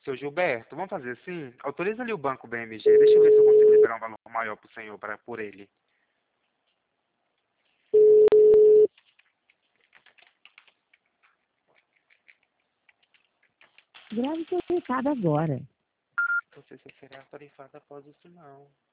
Seu Gilberto, vamos fazer assim? Autoriza ali o banco BMG. Deixa eu ver se eu consigo liberar um valor maior pro senhor por ele. Grave seu recado agora. Você será tarifado após o sinal.